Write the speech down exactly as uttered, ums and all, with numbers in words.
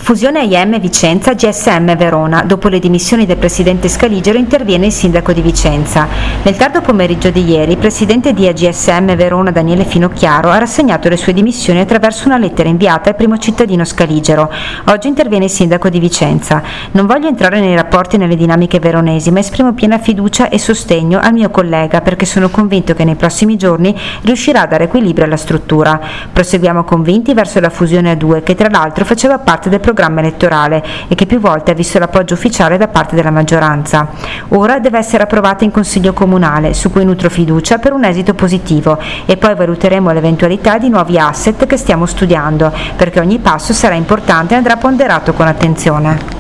Fusione A I M Vicenza, G S M Verona. Dopo le dimissioni del presidente Scaligero interviene il sindaco di Vicenza. Nel tardo pomeriggio di ieri, il presidente di A G S M Verona, Daniele Finocchiaro, ha rassegnato le sue dimissioni attraverso una lettera inviata al primo cittadino Scaligero. Oggi interviene il sindaco di Vicenza. Non voglio entrare nei rapporti e nelle dinamiche veronesi, ma esprimo piena fiducia e sostegno al mio collega perché sono convinto che nei prossimi giorni riuscirà a dare equilibrio alla struttura. Proseguiamo convinti verso la fusione a due, che tra l'altro faceva parte del programma elettorale e che più volte ha visto l'appoggio ufficiale da parte della maggioranza. Ora deve essere approvata in Consiglio Comunale, su cui nutro fiducia per un esito positivo, e poi valuteremo l'eventualità di nuovi asset che stiamo studiando, perché ogni passo sarà importante e andrà ponderato con attenzione.